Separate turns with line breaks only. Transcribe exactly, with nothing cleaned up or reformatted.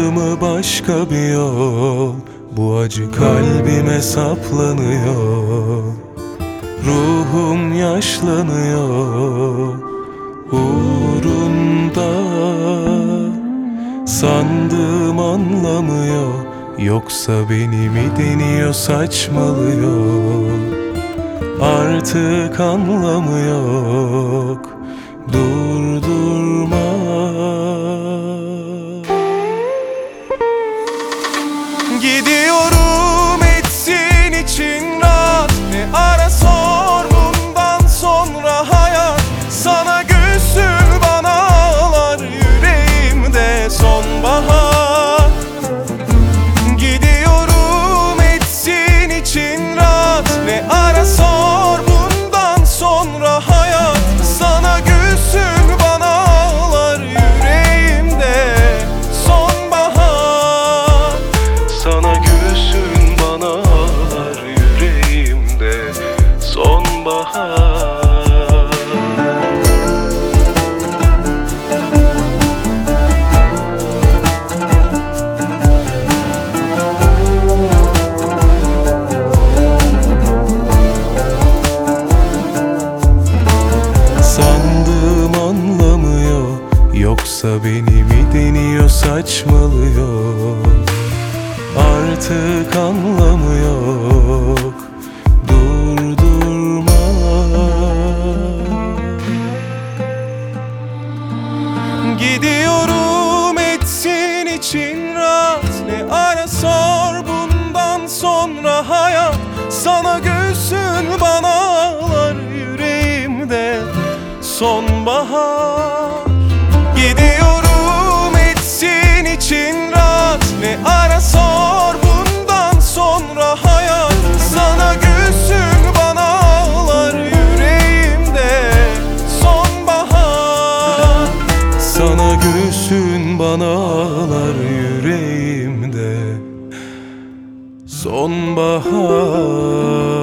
mı başka bir yol? Bu acı kalbime saplanıyor. Ruhum yaşlanıyor uğrunda. Sandığım anlamıyor, yoksa beni mi deniyor, saçmalıyor. Artık anlamı yok, durdurma. Gidiyorum etsin için rahat, ne ara sor bundan sonra hayat. Sana gülsün bana ağlar yüreğimde sonbahar. Gidiyorum etsin için rahat, ne ara sor bundan sonra hayat. Sana gülsün bana ağlar yüreğimde sonbahar. Sana gülsün bana ağlar yüreğimde sonbahar. Sandığım anlamıyor, yoksa beni mi deniyor, saçmalıyor. Artık anlamı yok, durdurma. Gidiyorum etsin için rahat, ne ara sor bundan sonra hayat. Sana gülsün bana ağlar yüreğimde sonbahar. Gidiyorum etsin için rahat, ne ara sor bundan sonra hayat. Sana gülsün bana ağlar yüreğimde sonbahar. Sana gülsün bana ağlar yüreğimde sonbahar.